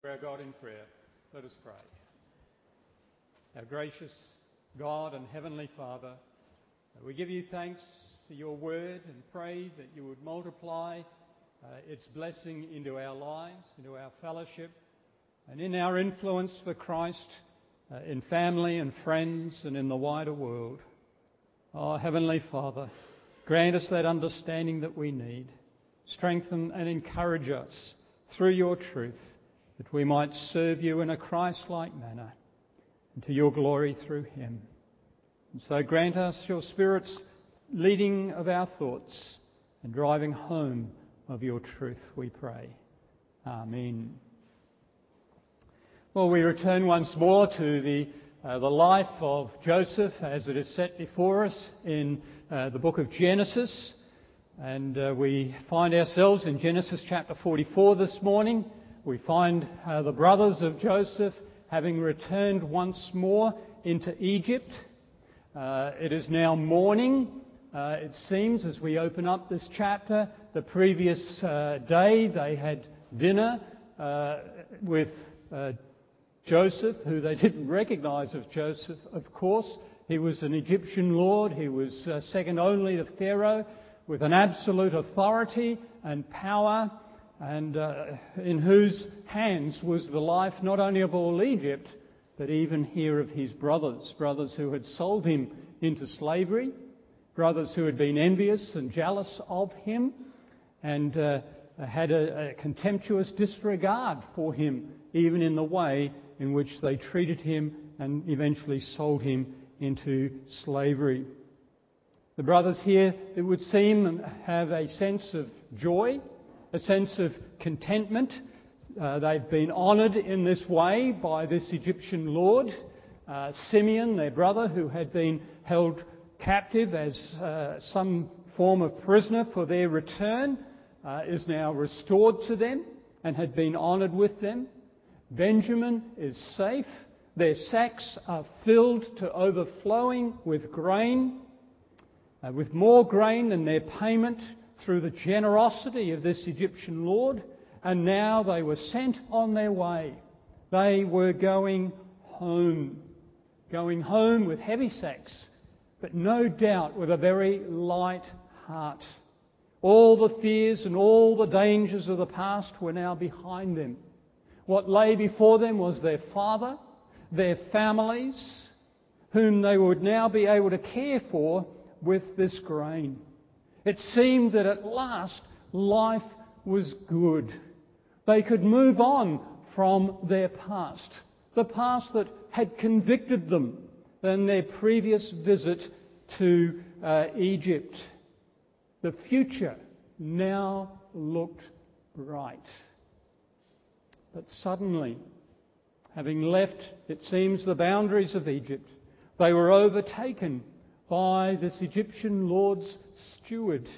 Our God in prayer, let us pray. Our gracious God and Heavenly Father, we give you thanks for your word and pray that you would multiply its blessing into our lives, into our fellowship, and in our influence for Christ in family and friends and in the wider world. Oh, Heavenly Father, grant us that understanding that we need. Strengthen and encourage us through your truth, that we might serve you in a Christ-like manner, and to your glory through him. And so grant us your Spirit's leading of our thoughts and driving home of your truth, we pray. Amen. Well, we return once more to the life of Joseph as it is set before us in the book of Genesis. And we find ourselves in Genesis chapter 44 this morning. We find the brothers of Joseph having returned once more into Egypt. It is now morning, it seems, as we open up this chapter. The previous day they had dinner with Joseph, who they didn't recognise as Joseph, of course. He was an Egyptian lord. He was second only to Pharaoh, with an absolute authority and power, and in whose hands was the life not only of all Egypt, but even here of his brothers who had sold him into slavery, brothers who had been envious and jealous of him, and had a contemptuous disregard for him, even in the way in which they treated him and eventually sold him into slavery. The brothers here, it would seem, have a sense of joy, a sense of contentment. They've been honoured in this way by this Egyptian lord. Simeon, their brother, who had been held captive as some form of prisoner for their return, is now restored to them and had been honoured with them. Benjamin is safe. Their sacks are filled to overflowing with grain, with more grain than their payment through the generosity of this Egyptian lord, and now they were sent on their way. They were going home with heavy sacks, but no doubt with a very light heart. All the fears and all the dangers of the past were now behind them. What lay before them was their father, their families, whom they would now be able to care for with this grain. It seemed that at last life was good. They could move on from their past, the past that had convicted them in their previous visit to Egypt. The future now looked bright. But suddenly, having left, it seems, the boundaries of Egypt, they were overtaken by this Egyptian lord's steward.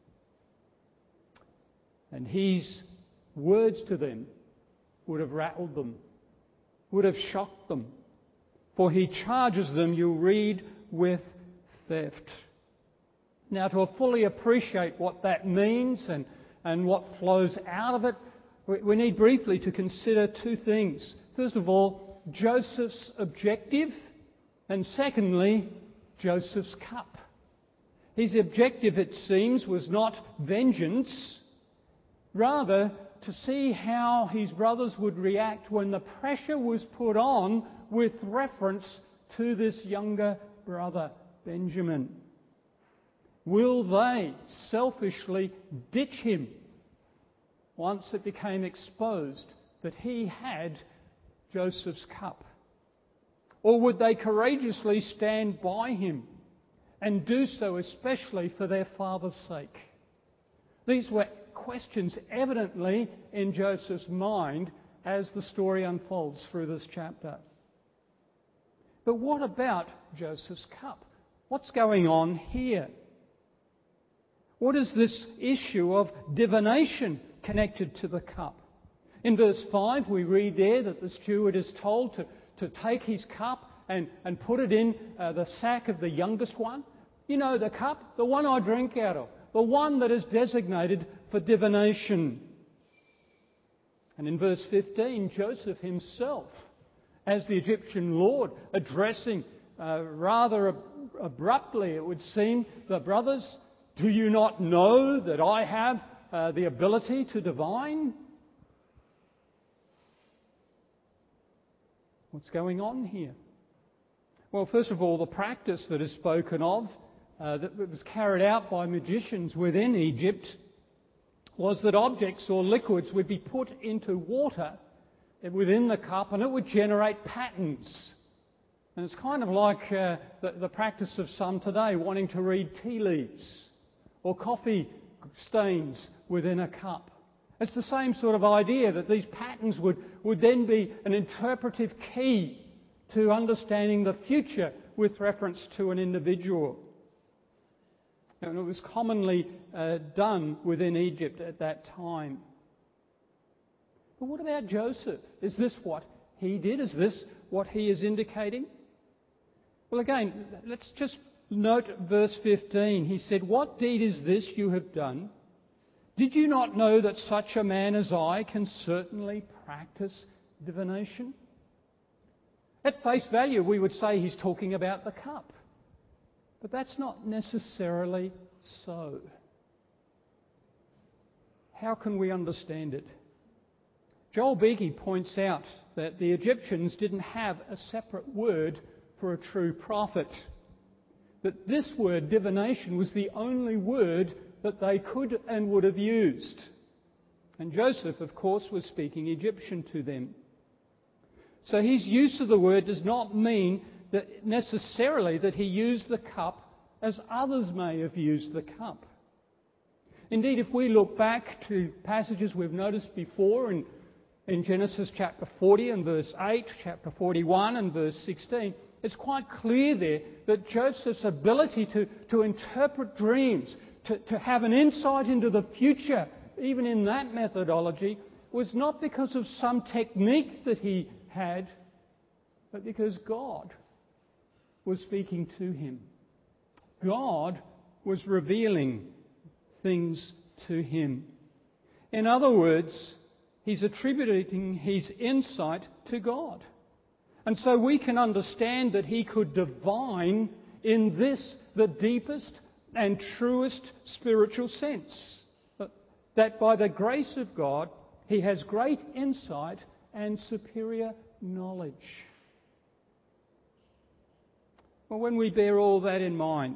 And his words to them would have rattled them, would have shocked them. For he charges them, you'll read, with theft. Now, to fully appreciate what that means and what flows out of it, we need briefly to consider two things. First of all, Joseph's objective, and secondly, Joseph's cup. His objective, it seems, was not vengeance, rather to see how his brothers would react when the pressure was put on with reference to this younger brother, Benjamin. Will they selfishly ditch him once it became exposed that he had Joseph's cup? Or would they courageously stand by him and do so especially for their father's sake? These were questions evidently in Joseph's mind as the story unfolds through this chapter. But what about Joseph's cup? What's going on here? What is this issue of divination connected to the cup? In verse 5 we read there that the steward is told to take his cup and put it in the sack of the youngest one. You know, the cup, the one I drink out of, the one that is designated for divination. And in verse 15, Joseph himself, as the Egyptian lord, addressing rather abruptly, it would seem, the brothers, "Do you not know that I have the ability to divine?" What's going on here? Well, first of all, the practice that is spoken of, that was carried out by magicians within Egypt, was that objects or liquids would be put into water within the cup and it would generate patterns. And it's kind of like the practice of some today wanting to read tea leaves or coffee stains within a cup. It's the same sort of idea, that these patterns would then be an interpretive key to understanding the future with reference to an individual. And it was commonly done within Egypt at that time. But what about Joseph? Is this what he did? Is this what he is indicating? Well, again, let's just note verse 15. He said, "What deed is this you have done? Did you not know that such a man as I can certainly practice divination?" At face value, we would say he's talking about the cup. But that's not necessarily so. How can we understand it? Joel Beeke points out that the Egyptians didn't have a separate word for a true prophet. That this word, divination, was the only word that they could and would have used. And Joseph, of course, was speaking Egyptian to them. So his use of the word does not mean that necessarily that he used the cup as others may have used the cup. Indeed, if we look back to passages we've noticed before in Genesis chapter 40 and verse 8, chapter 41 and verse 16, it's quite clear there that Joseph's ability to interpret dreams, to have an insight into the future, even in that methodology, was not because of some technique that he had, but because God was speaking to him. God was revealing things to him. In other words, he's attributing his insight to God. And so we can understand that he could divine in this, the deepest and truest spiritual sense. That by the grace of God, he has great insight and superior knowledge. Well, when we bear all that in mind,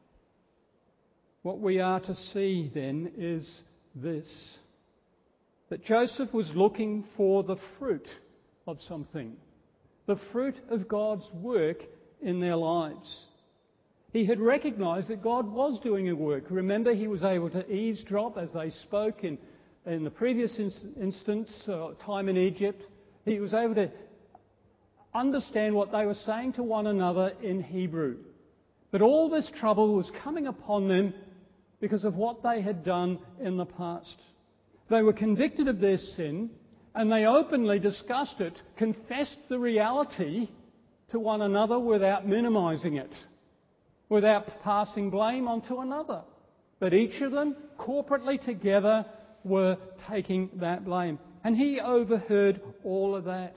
what we are to see then is this: that Joseph was looking for the fruit of something, the fruit of God's work in their lives. He had recognised that God was doing a work. Remember, he was able to eavesdrop as they spoke in the previous instance, time in Egypt. He was able to understand what they were saying to one another in Hebrew. But all this trouble was coming upon them because of what they had done in the past. They were convicted of their sin, and they openly discussed it, confessed the reality to one another without minimising it, without passing blame onto another. But each of them, corporately together, were taking that blame. And he overheard all of that.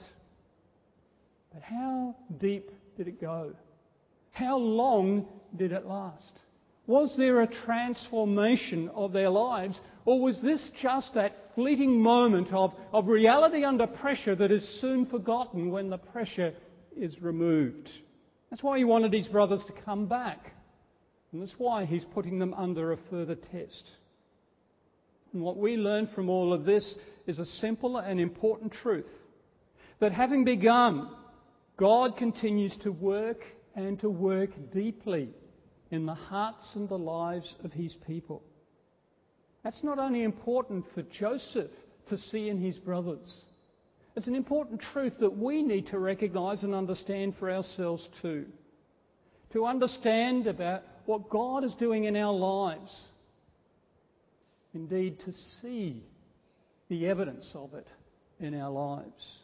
But how deep did it go? How long did it last? Was there a transformation of their lives, or was this just that fleeting moment of reality under pressure that is soon forgotten when the pressure is removed? That's why he wanted his brothers to come back. And that's why he's putting them under a further test. And what we learn from all of this is a simple and important truth: that having begun, God continues to work and to work deeply in the hearts and the lives of his people. That's not only important for Joseph to see in his brothers. It's an important truth that we need to recognise and understand for ourselves too. To understand about what God is doing in our lives. Indeed, to see the evidence of it in our lives.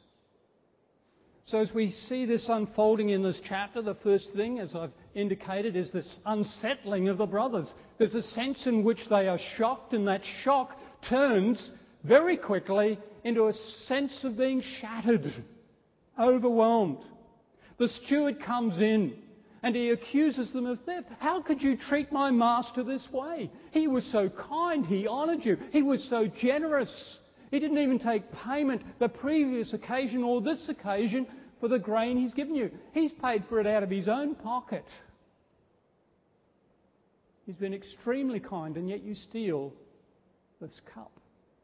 So as we see this unfolding in this chapter, the first thing, as I've indicated, is this unsettling of the brothers. There's a sense in which they are shocked, and that shock turns very quickly into a sense of being shattered, overwhelmed. The steward comes in and he accuses them of theft. How could you treat my master this way? He was so kind, he honoured you, he was so generous. He didn't even take payment the previous occasion or this occasion for the grain he's given you. He's paid for it out of his own pocket. He's been extremely kind, and yet you steal this cup.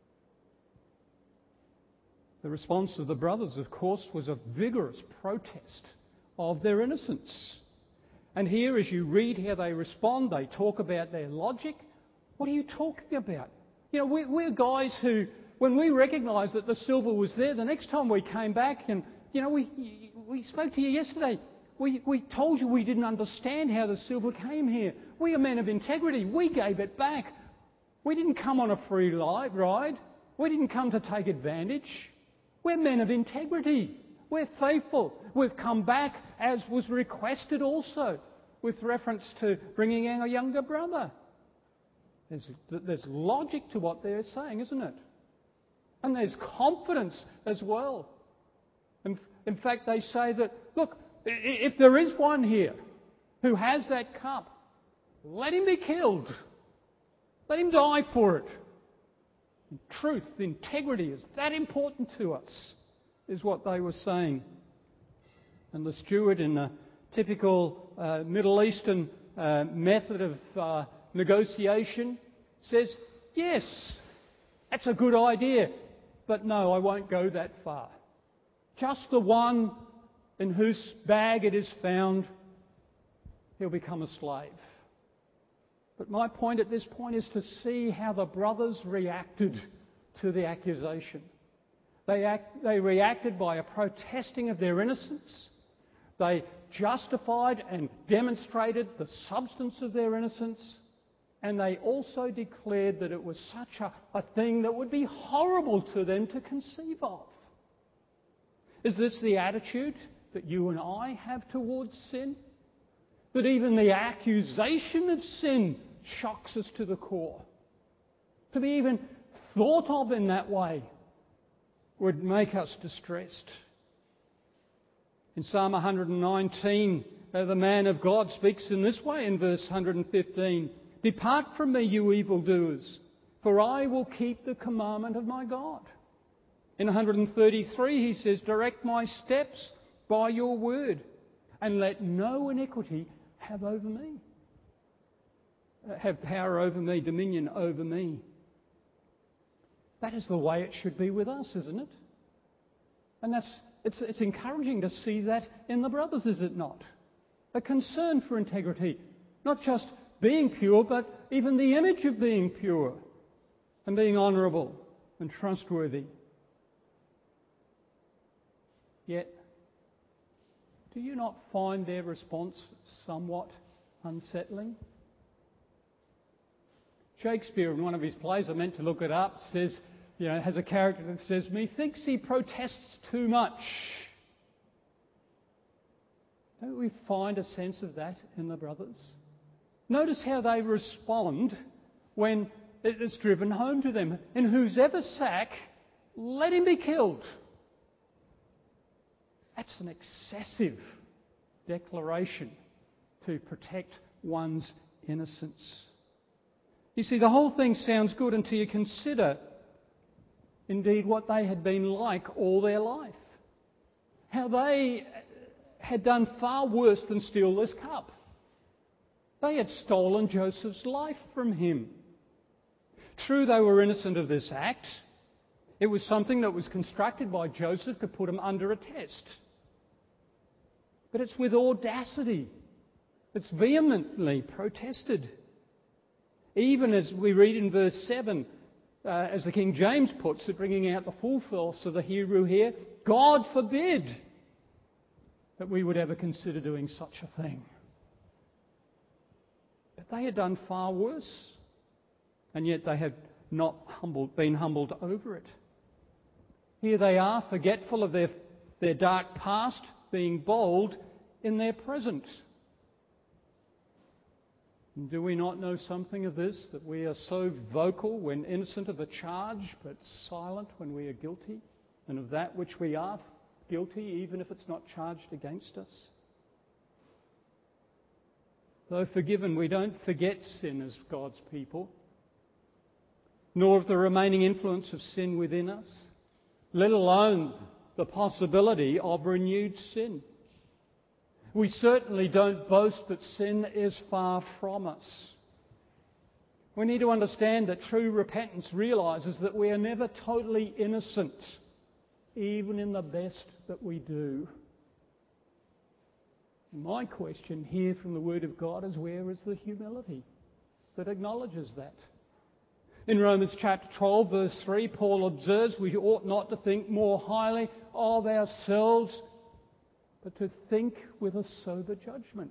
The response of the brothers, of course, was a vigorous protest of their innocence. And here, as you read how they respond, they talk about their logic. What are you talking about? You know, we're guys who, when we recognised that the silver was there, the next time we came back and, you know, we spoke to you yesterday. We told you we didn't understand how the silver came here. We are men of integrity. We gave it back. We didn't come on a free ride. We didn't come to take advantage. We're men of integrity. We're faithful. We've come back as was requested also, with reference to bringing our younger brother. There's logic to what they're saying, isn't it? And there's confidence as well. In fact, they say that, look, if there is one here who has that cup, let him be killed. Let him die for it. Truth, integrity is that important to us, is what they were saying. And the steward, in a typical Middle Eastern method of negotiation, says, yes, that's a good idea, but no, I won't go that far. Just the one in whose bag it is found, he'll become a slave. But my point at this point is to see how the brothers reacted to the accusation. They reacted by a protesting of their innocence. They justified and demonstrated the substance of their innocence. And they also declared that it was such a thing that would be horrible to them to conceive of. Is this the attitude that you and I have towards sin? That even the accusation of sin shocks us to the core. To be even thought of in that way would make us distressed. In Psalm 119, the man of God speaks in this way in verse 115. Depart from me, you evildoers, for I will keep the commandment of my God. In 133 he says, direct my steps by your word, and let no iniquity have power over me, dominion over me. That is the way it should be with us, isn't it? And it's encouraging to see that in the brothers, is it not? A concern for integrity, not just being pure, but even the image of being pure and being honourable and trustworthy. Yet, do you not find their response somewhat unsettling? Shakespeare, in one of his plays, I meant to look it up, says, has a character that says, methinks he protests too much. Don't we find a sense of that in the brothers? Notice how they respond when it is driven home to them. In whosever sack, let him be killed. That's an excessive declaration to protect one's innocence. You see, the whole thing sounds good until you consider, indeed, what they had been like all their life. How they had done far worse than steal this cup. They had stolen Joseph's life from him. True, they were innocent of this act. It was something that was constructed by Joseph to put him under a test. But it's with audacity. It's vehemently protested. Even as we read in verse 7, as the King James puts it, bringing out the full force of the Hebrew here, God forbid that we would ever consider doing such a thing. But they had done far worse, and yet they had not been humbled over it. Here they are, forgetful of their dark past, being bold in their present. And do we not know something of this, that we are so vocal when innocent of a charge, but silent when we are guilty, and of that which we are guilty, even if it's not charged against us? Though forgiven, we don't forget sin as God's people, nor of the remaining influence of sin within us, let alone the possibility of renewed sin. We certainly don't boast that sin is far from us. We need to understand that true repentance realises that we are never totally innocent, even in the best that we do. My question here from the Word of God is, where is the humility that acknowledges that? In Romans chapter 12, verse 3, Paul observes we ought not to think more highly of ourselves, but to think with a sober judgment.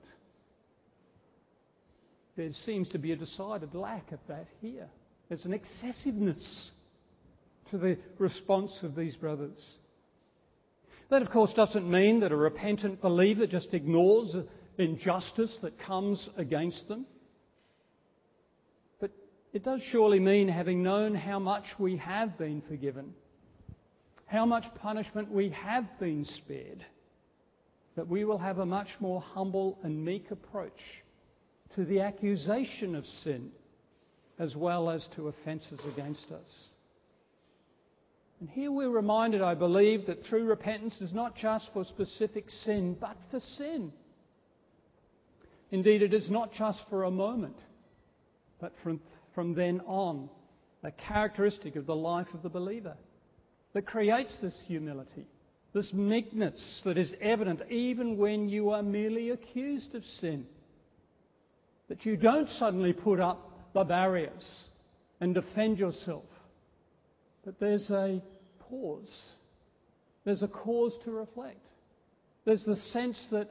There seems to be a decided lack of that here. There's an excessiveness to the response of these brothers. That, of course, doesn't mean that a repentant believer just ignores injustice that comes against them. But it does surely mean, having known how much we have been forgiven, how much punishment we have been spared, that we will have a much more humble and meek approach to the accusation of sin, as well as to offences against us. And here we're reminded, I believe, that true repentance is not just for specific sin, but for sin. Indeed, it is not just for a moment, but from then on, a characteristic of the life of the believer that creates this humility, this meekness that is evident even when you are merely accused of sin. That you don't suddenly put up the barriers and defend yourself. But there's a pause. There's a cause to reflect. There's the sense that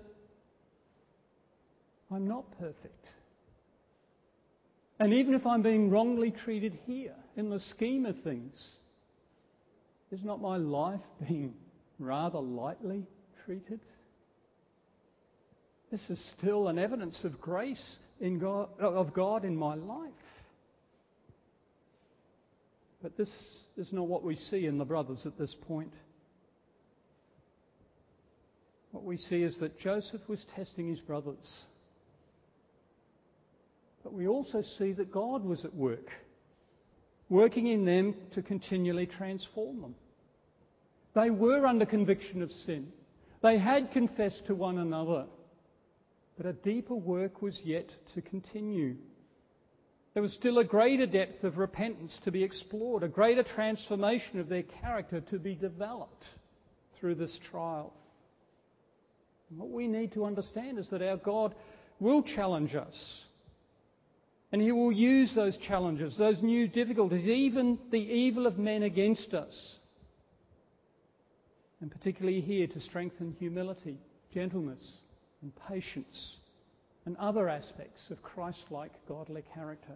I'm not perfect. And even if I'm being wrongly treated here, in the scheme of things, is not my life being rather lightly treated? This is still an evidence of grace of God in my life. But this is not what we see in the brothers at this point. What we see is that Joseph was testing his brothers. But we also see that God was at work, working in them to continually transform them. They were under conviction of sin. They had confessed to one another. But a deeper work was yet to continue. There was still a greater depth of repentance to be explored, a greater transformation of their character to be developed through this trial. And what we need to understand is that our God will challenge us. And He will use those challenges, those new difficulties, even the evil of men against us. And particularly here to strengthen humility, gentleness, and patience, and other aspects of Christ-like godly character.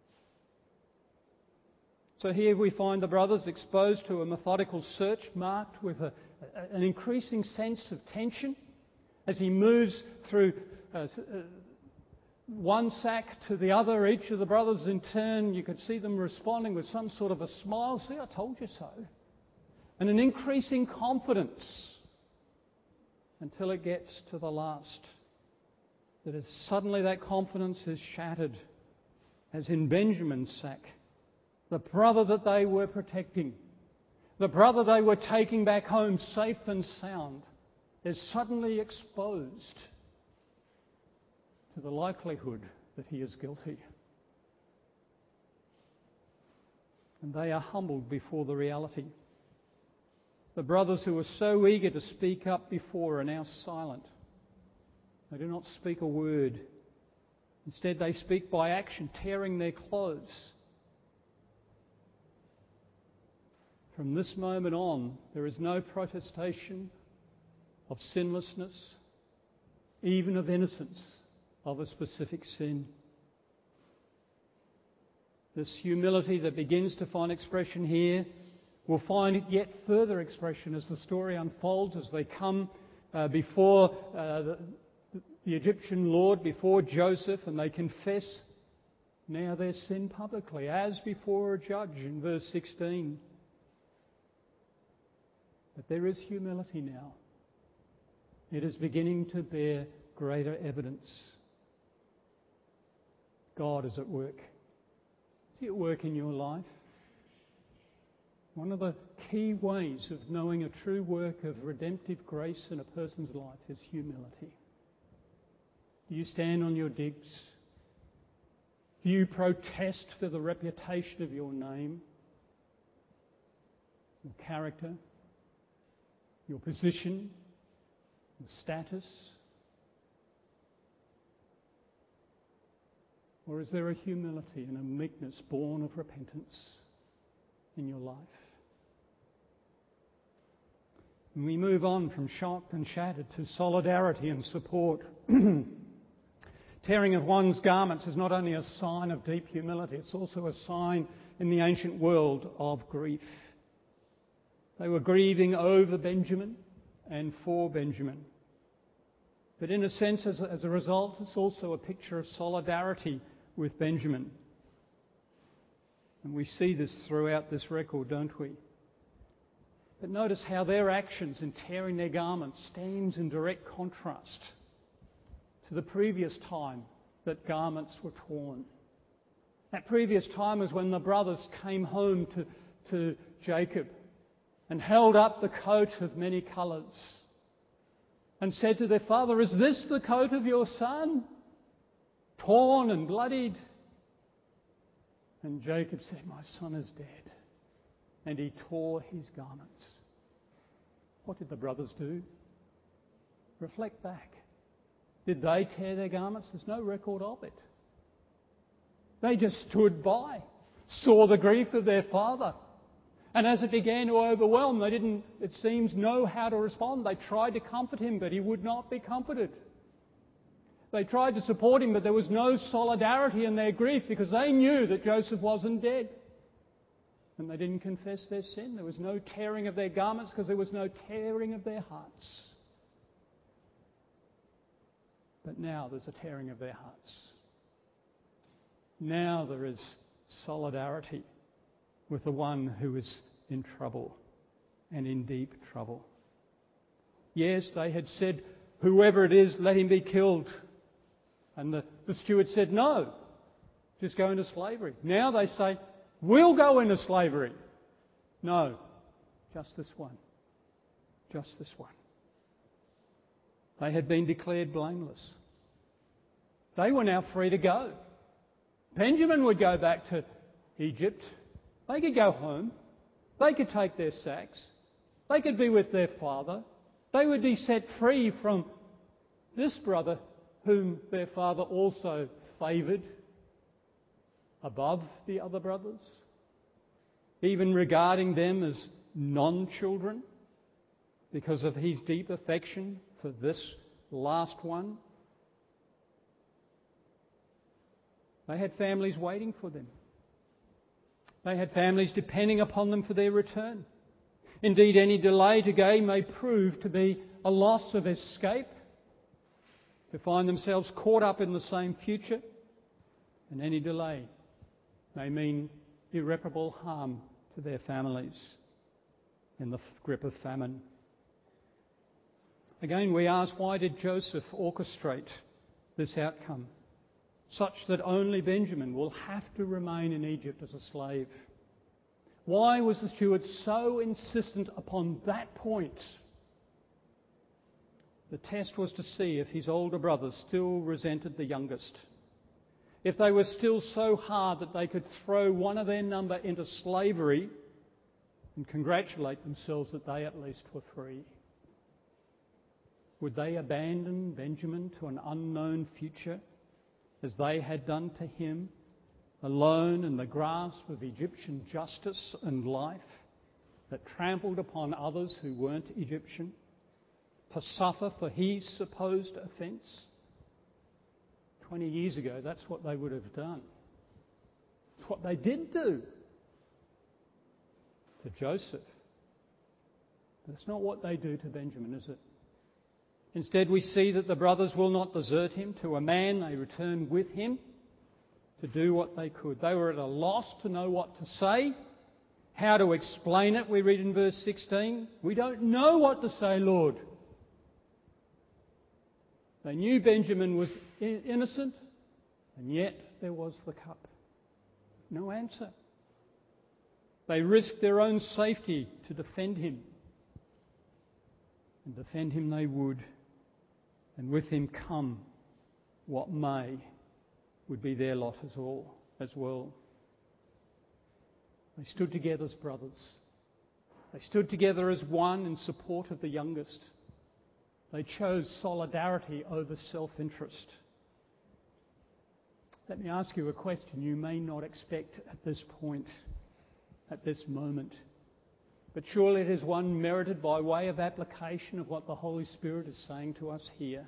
So here we find the brothers exposed to a methodical search marked with an increasing sense of tension as he moves through one sack to the other. Each of the brothers in turn, you could see them responding with some sort of a smile. See, I told you so. And an increasing confidence until it gets to the last. That is suddenly that confidence is shattered, as in Benjamin's sack. The brother that they were protecting, the brother they were taking back home safe and sound, is suddenly exposed to the likelihood that he is guilty. And they are humbled before the reality. The brothers who were so eager to speak up before are now silent. They do not speak a word. Instead, they speak by action, tearing their clothes. From this moment on, there is no protestation of sinlessness, even of innocence of a specific sin. This humility that begins to find expression here will find yet further expression as the story unfolds, as they come before the Egyptian Lord, before Joseph, and they confess now their sin publicly, as before a judge in verse 16. But there is humility now. It is beginning to bear greater evidence. God is at work. Is He at work in your life? One of the key ways of knowing a true work of redemptive grace in a person's life is humility. Do you stand on your digs? Do you protest for the reputation of your name, your character, your position, your status? Or is there a humility and a meekness born of repentance in your life? And we move on from shocked and shattered to solidarity and support. Tearing of one's garments is not only a sign of deep humility, it's also a sign in the ancient world of grief. They were grieving over Benjamin and for Benjamin. But in a sense, as a result, it's also a picture of solidarity with Benjamin. And we see this throughout this record, don't we? But notice how their actions in tearing their garments stands in direct contrast to the previous time that garments were torn. That previous time was when the brothers came home to Jacob and held up the coat of many colours and said to their father, "Is this the coat of your son? Torn and bloodied?" And Jacob said, "My son is dead." And he tore his garments. What did the brothers do? Reflect back. Did they tear their garments? There's no record of it. They just stood by, saw the grief of their father. And as it began to overwhelm, they didn't, it seems, know how to respond. They tried to comfort him, but he would not be comforted. They tried to support him, but there was no solidarity in their grief because they knew that Joseph wasn't dead. And they didn't confess their sin. There was no tearing of their garments because there was no tearing of their hearts. But now there's a tearing of their hearts. Now there is solidarity with the one who is in trouble and in deep trouble. Yes, they had said, "Whoever it is, let him be killed." And the steward said, "No, just go into slavery." Now they say, "We'll go into slavery." No, just this one. Just this one. They had been declared blameless. They were now free to go. Benjamin would go back to Egypt. They could go home. They could take their sacks. They could be with their father. They would be set free from this brother whom their father also favoured above the other brothers, even regarding them as non-children because of his deep affection for this last one. They had families waiting for them. They had families depending upon them for their return. Indeed, any delay to go may prove to be a loss of escape, to find themselves caught up in the same future, and any delay may mean irreparable harm to their families in the grip of famine. Again, we ask, why did Joseph orchestrate this outcome, such that only Benjamin will have to remain in Egypt as a slave? Why was the steward so insistent upon that point? The test was to see if his older brothers still resented the youngest, if they were still so hard that they could throw one of their number into slavery and congratulate themselves that they at least were free. Would they abandon Benjamin to an unknown future, as they had done to him, alone in the grasp of Egyptian justice and life that trampled upon others who weren't Egyptian, to suffer for his supposed offence? 20 years ago, that's what they would have done. It's what they did do to Joseph. But it's not what they do to Benjamin, is it? Instead, we see that the brothers will not desert him. To a man, they return with him. to do what they could. They were at a loss to know what to say, how to explain it. We read in verse 16, "We don't know what to say, Lord." They knew Benjamin was innocent, and yet there was the cup. No answer. They risked their own safety to defend him. And defend him they would, and with him come what may would be their lot as well. They stood together as brothers. They stood together as one in support of the youngest. They chose solidarity over self-interest. Let me ask you a question you may not expect at this point, at this moment. But surely it is one merited by way of application of what the Holy Spirit is saying to us here.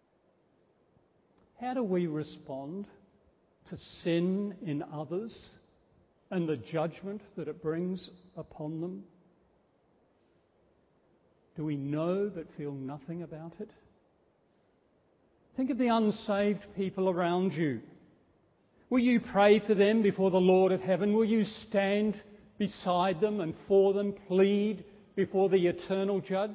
How do we respond to sin in others and the judgment that it brings upon them? Do we know but feel nothing about it? Think of the unsaved people around you. Will you pray for them before the Lord of heaven? Will you stand beside them and for them plead before the eternal judge?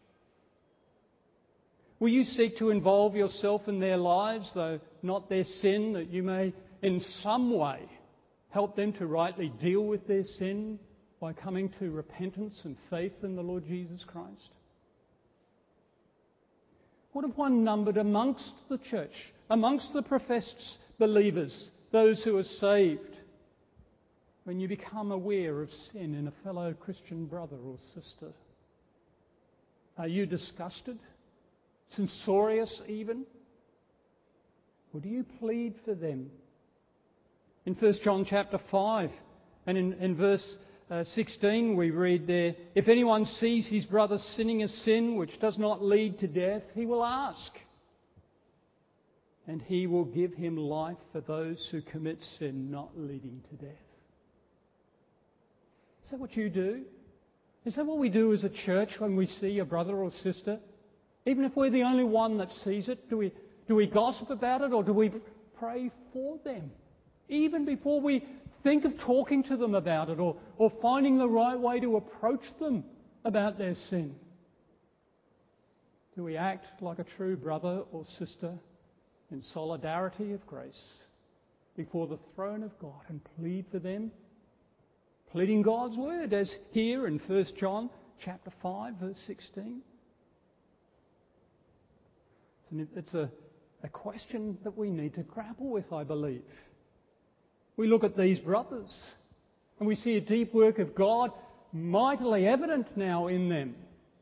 Will you seek to involve yourself in their lives, though not their sin, that you may in some way help them to rightly deal with their sin by coming to repentance and faith in the Lord Jesus Christ? What if one numbered amongst the church, amongst the professed believers, those who are saved, when you become aware of sin in a fellow Christian brother or sister? Are you disgusted? Censorious even? Or do you plead for them? In 1 John chapter 5 and in verse 16 we read there, "If anyone sees his brother sinning a sin which does not lead to death, he will ask, and he will give him life for those who commit sin not leading to death." Is that what you do? Is that what we do as a church when we see a brother or sister? Even if we're the only one that sees it, do we gossip about it, or do we pray for them? Even before we think of talking to them about it or finding the right way to approach them about their sin. Do we act like a true brother or sister in solidarity of grace before the throne of God and plead for them? Pleading God's word, as here in 1 John chapter 5, verse 16. It's a question that we need to grapple with, I believe. We look at these brothers and we see a deep work of God mightily evident now in them.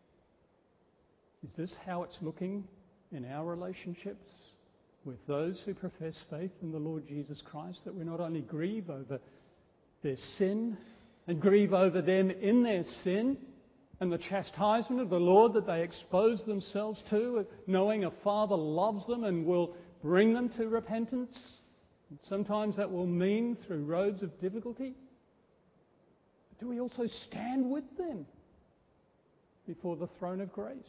Is this how it's looking in our relationships with those who profess faith in the Lord Jesus Christ, that we not only grieve over their sin and grieve over them in their sin and the chastisement of the Lord that they expose themselves to, knowing a Father loves them and will bring them to repentance? Sometimes that will mean through roads of difficulty. But do we also stand with them before the throne of grace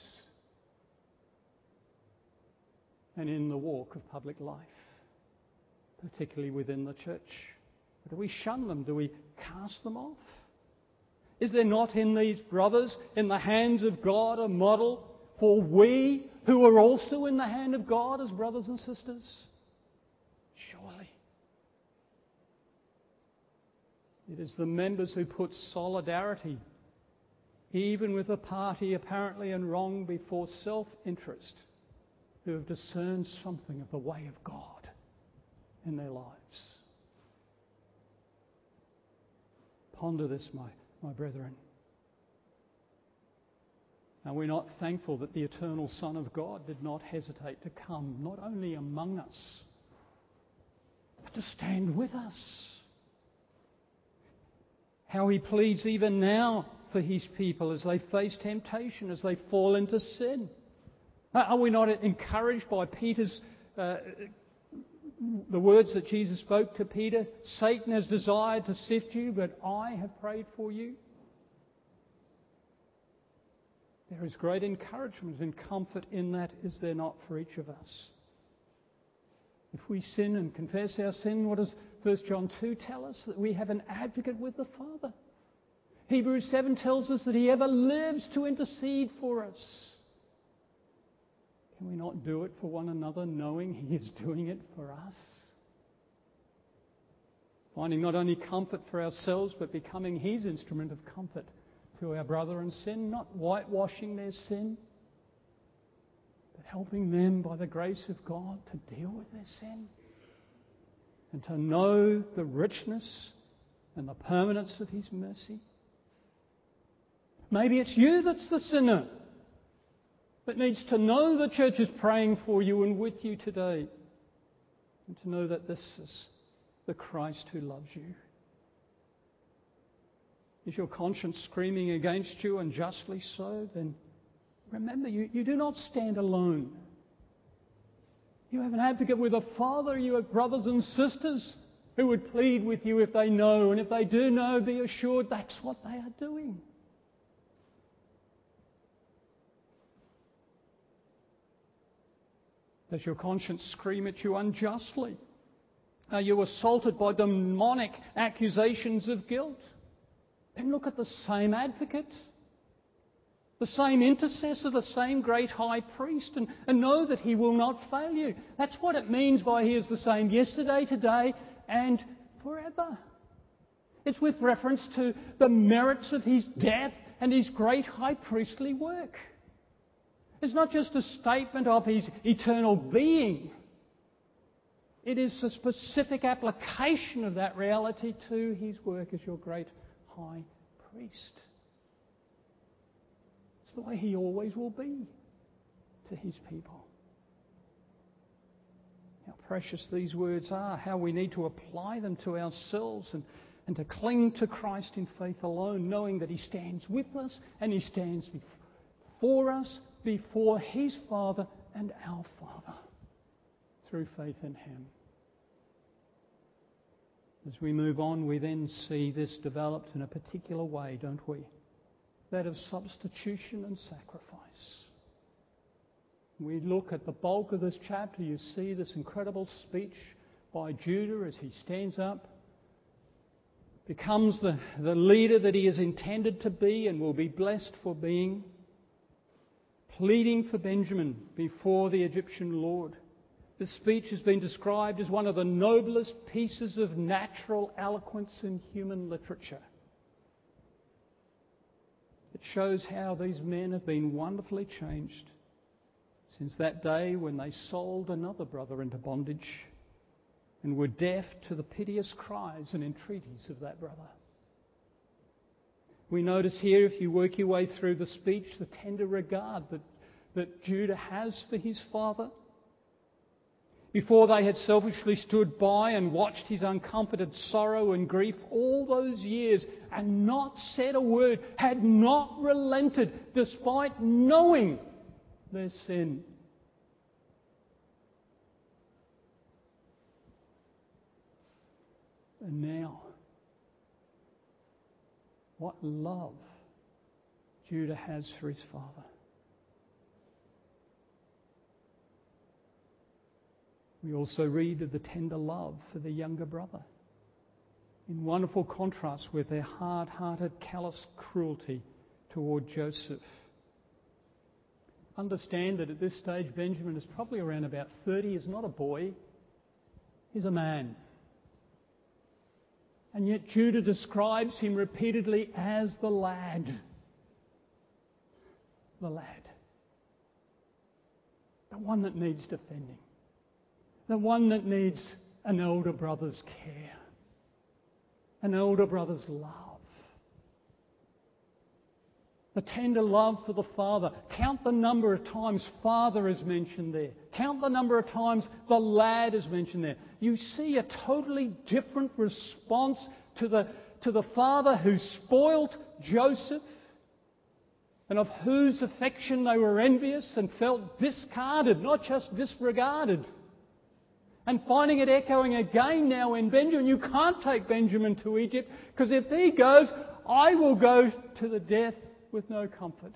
and in the walk of public life, particularly within the church? Or do we shun them? Do we cast them off? Is there not in these brothers, in the hands of God, a model for we who are also in the hand of God as brothers and sisters? Surely. It is the members who put solidarity, even with a party apparently in wrong, before self-interest, who have discerned something of the way of God in their lives. Ponder this, my brethren. Are we not thankful that the eternal Son of God did not hesitate to come, not only among us, but to stand with us? How he pleads even now for his people as they face temptation, as they fall into sin. Are we not encouraged by Peter's the words that Jesus spoke to Peter? Satan has desired to sift you, but I have prayed for you. There is great encouragement and comfort in that, is there not, for each of us? If we sin and confess our sin, what does 1 John 2 tell us? That we have an advocate with the Father. Hebrews 7 tells us that He ever lives to intercede for us. Can we not do it for one another, knowing He is doing it for us? Finding not only comfort for ourselves, but becoming His instrument of comfort to our brother in sin, not whitewashing their sin, but helping them by the grace of God to deal with their sin and to know the richness and the permanence of His mercy. Maybe it's you that's the sinner that needs to know the church is praying for you and with you today, and to know that this is the Christ who loves you. Is your conscience screaming against you, and justly so? Then remember, you do not stand alone. You have an advocate with a Father. You have brothers and sisters who would plead with you if they know. And if they do know, be assured that's what they are doing. Does your conscience scream at you unjustly? Are you assaulted by demonic accusations of guilt? Then look at the same advocate, the same intercessor, the same great high priest, and know that He will not fail you. That's what it means by He is the same yesterday, today, and forever. It's with reference to the merits of His death and His great high priestly work. It's not just a statement of His eternal being. It is a specific application of that reality to His work as your great high priest. It's the way He always will be to His people. How precious these words are, how we need to apply them to ourselves and to cling to Christ in faith alone, knowing that He stands with us and He stands before us, before His Father and our Father, through faith in Him. As we move on, we then see this developed in a particular way, don't we? That of substitution and sacrifice. We look at the bulk of this chapter, you see this incredible speech by Judah as he stands up, becomes the leader that he is intended to be and will be blessed for being, pleading for Benjamin before the Egyptian lord. This speech has been described as one of the noblest pieces of natural eloquence in human literature. It shows how these men have been wonderfully changed since that day when they sold another brother into bondage and were deaf to the piteous cries and entreaties of that brother. We notice here, if you work your way through the speech, the tender regard that Judah has for his father. Before they had selfishly stood by and watched his uncomforted sorrow and grief all those years and not said a word, had not relented despite knowing their sin. And now, what love Judah has for his father. We also read of the tender love for the younger brother, in wonderful contrast with their hard-hearted, callous cruelty toward Joseph. Understand that at this stage Benjamin is probably around about 30. He's not a boy, he's a man. And yet Judah describes him repeatedly as the lad. The lad. The one that needs defending. The one that needs an elder brother's care, an elder brother's love. The tender love for the father. Count the number of times father is mentioned there. Count the number of times the lad is mentioned there. You see a totally different response to the father who spoilt Joseph and of whose affection they were envious and felt discarded, not just disregarded. And finding it echoing again now in Benjamin. You can't take Benjamin to Egypt because if he goes, I will go to the death with no comfort.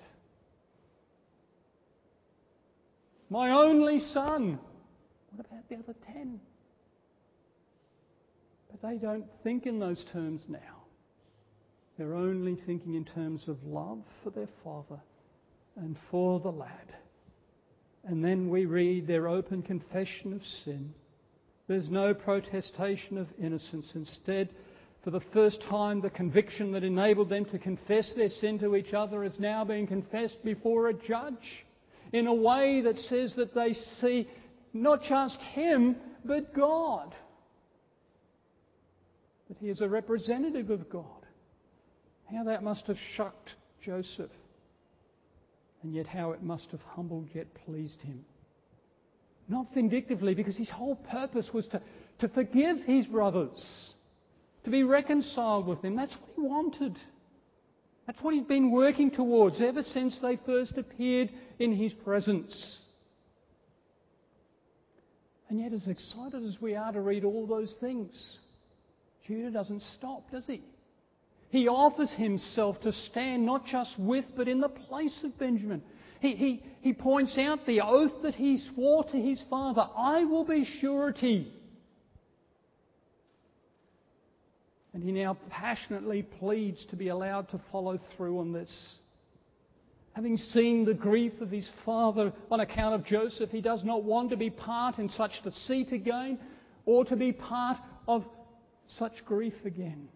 My only son. What about the other 10? But they don't think in those terms now. They're only thinking in terms of love for their father and for the lad. And then we read their open confession of sin. There's no protestation of innocence. Instead, for the first time, the conviction that enabled them to confess their sin to each other is now being confessed before a judge in a way that says that they see not just him, but God. That he is a representative of God. How that must have shocked Joseph. And yet how it must have humbled yet pleased him. Not vindictively, because his whole purpose was to forgive his brothers. To be reconciled with them. That's what he wanted. That's what he'd been working towards ever since they first appeared in his presence. And yet, as excited as we are to read all those things, Judah doesn't stop, does he? He offers himself to stand not just with, but in the place of Benjamin. He points out the oath that he swore to his father. I will be surety. And he now passionately pleads to be allowed to follow through on this. Having seen the grief of his father on account of Joseph, he does not want to be part in such deceit again, or to be part of such grief again.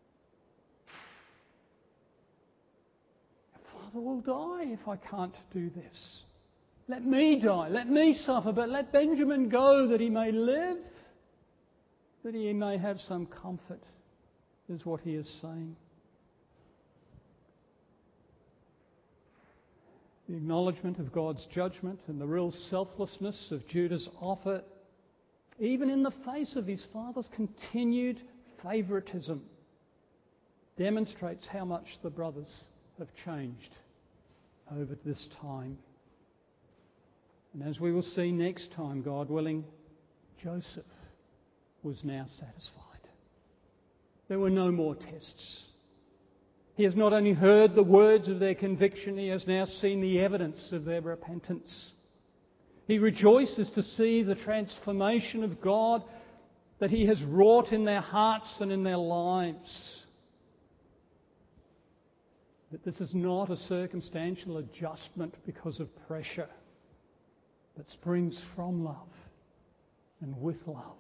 Father will die if I can't do this. Let me die, let me suffer, but let Benjamin go that he may live, that he may have some comfort, is what he is saying. The acknowledgement of God's judgment and the real selflessness of Judah's offer, even in the face of his father's continued favouritism, demonstrates how much the brothers have changed over this time. And as we will see next time, God willing, Joseph was now satisfied. There were no more tests. He has not only heard the words of their conviction, he has now seen the evidence of their repentance. He rejoices to see the transformation of God that he has wrought in their hearts and in their lives. That this is not a circumstantial adjustment because of pressure, but springs from love and with love.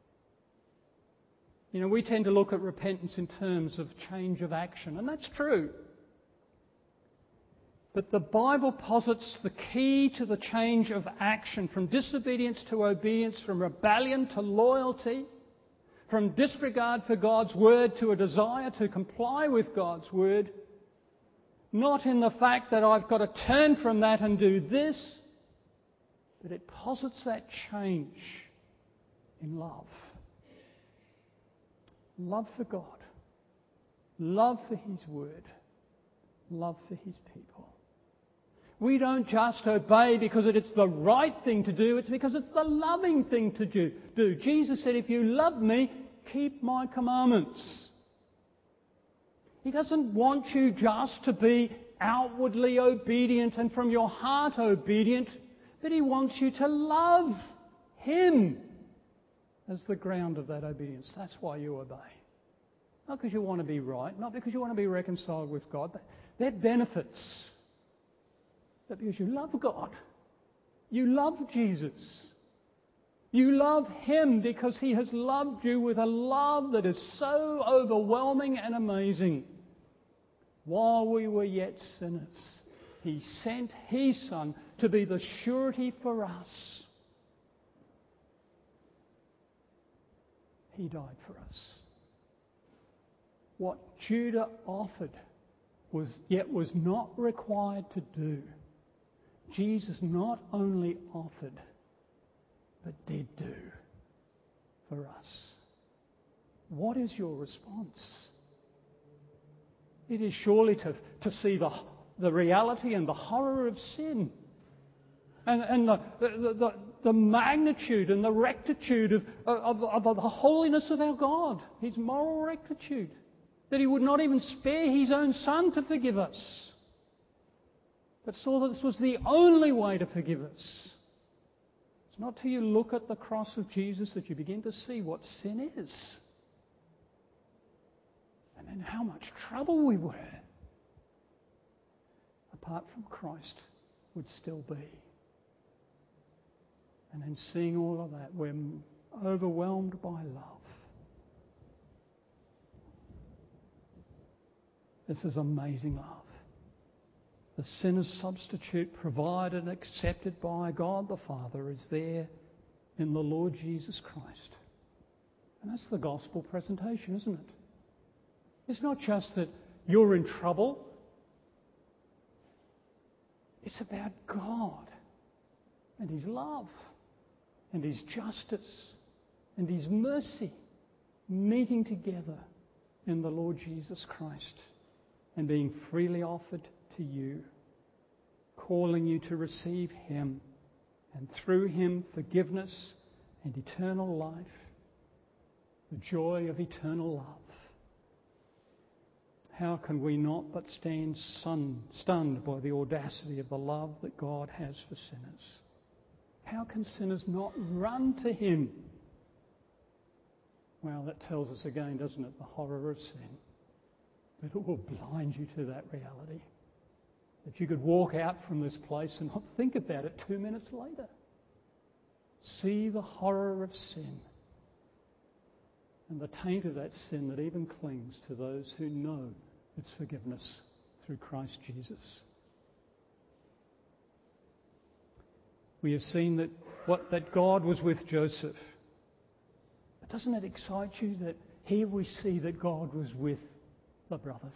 You know, we tend to look at repentance in terms of change of action, and that's true. But the Bible posits the key to the change of action, from disobedience to obedience, from rebellion to loyalty, from disregard for God's word to a desire to comply with God's word, not in the fact that I've got to turn from that and do this, but it posits that change in love. Love for God, love for His Word, love for His people. We don't just obey because it's the right thing to do, it's because it's the loving thing to do. Jesus said, if you love me, keep my commandments. He doesn't want you just to be outwardly obedient and from your heart obedient, but He wants you to love Him as the ground of that obedience. That's why you obey. Not because you want to be right, not because you want to be reconciled with God. They're benefits. But because you love God. You love Jesus. You love Him because He has loved you with a love that is so overwhelming and amazing. While we were yet sinners, He sent His Son to be the surety for us. He died for us. What Judah offered was not required to do. Jesus not only offered, but did do for us. What is your response? It is surely to see the reality and the horror of sin. And the magnitude and the rectitude of the holiness of our God, His moral rectitude, that He would not even spare His own Son to forgive us, but saw that this was the only way to forgive us. It's not till you look at the cross of Jesus that you begin to see what sin is. and in how much trouble we were, apart from Christ, would still be. And in seeing all of that, we're overwhelmed by love. This is amazing love. The sinner's substitute, provided and accepted by God the Father, is there in the Lord Jesus Christ. And that's the gospel presentation, isn't it? It's not just that you're in trouble. It's about God and His love and His justice and His mercy meeting together in the Lord Jesus Christ and being freely offered to you, calling you to receive Him, and through Him forgiveness and eternal life, the joy of eternal love. How can we not but stand stunned by the audacity of the love that God has for sinners? How can sinners not run to Him? Well, that tells us again, doesn't it, the horror of sin. That it will blind you to that reality. That you could walk out from this place and not think about it 2 minutes later. See the horror of sin and the taint of that sin that even clings to those who know its forgiveness through Christ Jesus. We have seen that God was with Joseph. But doesn't it excite you that here we see that God was with the brothers?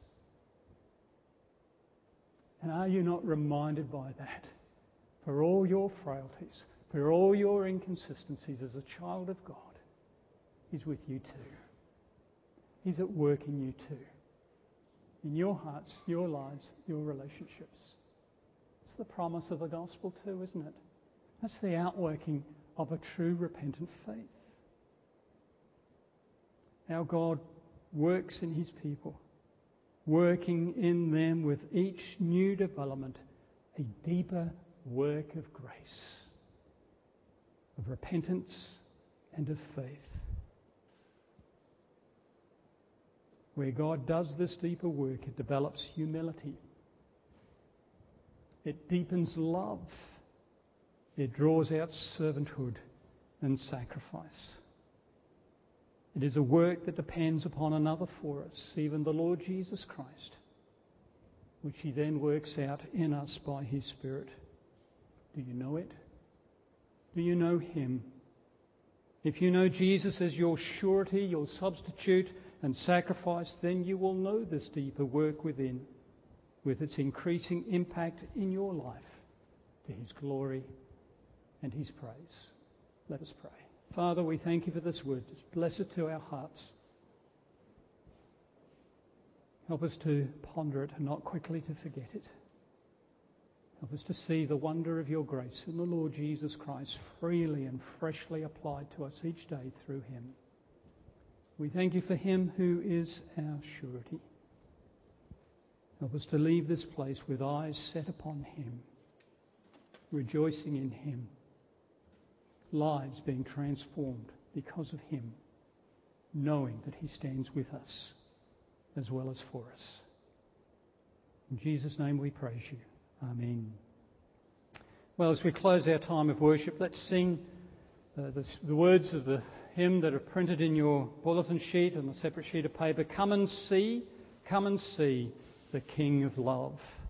And are you not reminded by that? For all your frailties, for all your inconsistencies as a child of God, He's with you too. He's at work in you too. In your hearts, your lives, your relationships. It's the promise of the gospel too, isn't it? That's the outworking of a true repentant faith. Our God works in His people, working in them with each new development a deeper work of grace, of repentance and of faith. Where God does this deeper work, it develops humility. It deepens love. It draws out servanthood and sacrifice. It is a work that depends upon another for us, even the Lord Jesus Christ, which He then works out in us by His Spirit. Do you know it? Do you know Him? If you know Jesus as your surety, your substitute and sacrifice, then you will know this deeper work within, with its increasing impact in your life to His glory and His praise. Let us pray. Father, we thank You for this word. Just bless it to our hearts. Help us to ponder it and not quickly to forget it. Help us to see the wonder of Your grace in the Lord Jesus Christ freely and freshly applied to us each day through Him. We thank You for Him who is our surety. Help us to leave this place with eyes set upon Him, rejoicing in Him, lives being transformed because of Him, knowing that He stands with us as well as for us. In Jesus' name we praise You. Amen. Well, as we close our time of worship, let's sing the words of the hymn that are printed in your bulletin sheet on a separate sheet of paper. Come and see the King of Love.